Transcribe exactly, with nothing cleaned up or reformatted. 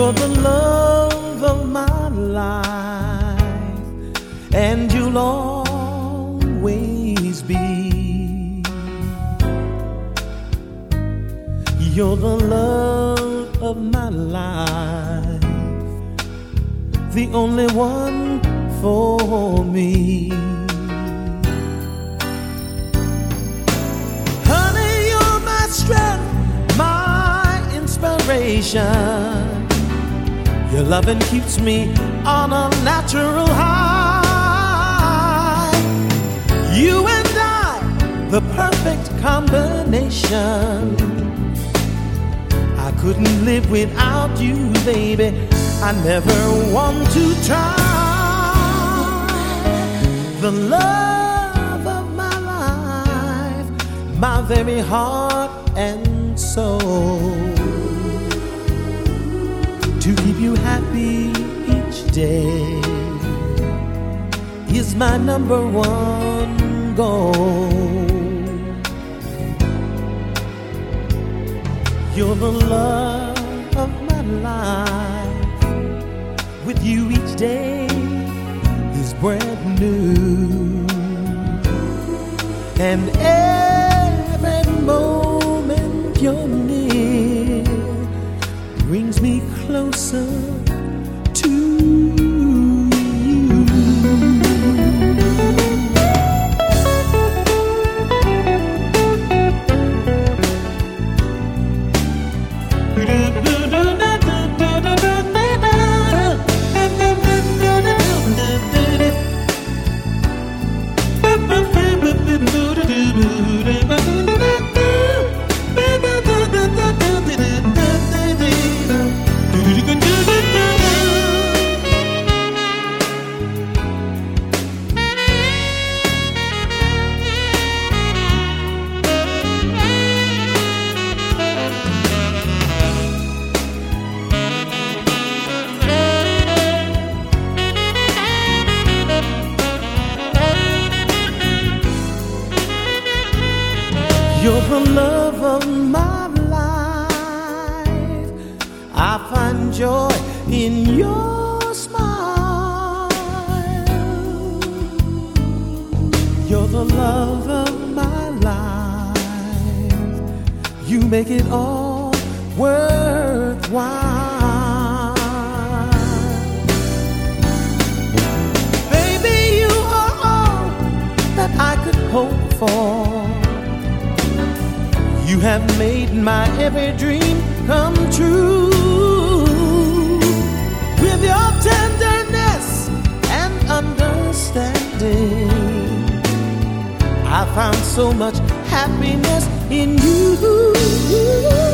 You're the love of my life, and you'll always be. You're the love of my life, the only one for me. Honey, you're my strength, my inspiration. Your loving keeps me on a natural high. You and I, the perfect combination. I couldn't live without you, baby. I never want to try. The love of my life, my very heart and soul. To keep you happy each day is my number one goal. You're the love of my life. With you each day is brand new, and every moment you're near brings me closer to you. You're the love of my life. I find joy in your smile. You're the love of my life. You make it all worthwhile. Baby, you are all that I could hope for. You have made my every dream come true. With your tenderness and understanding, I found so much happiness in you.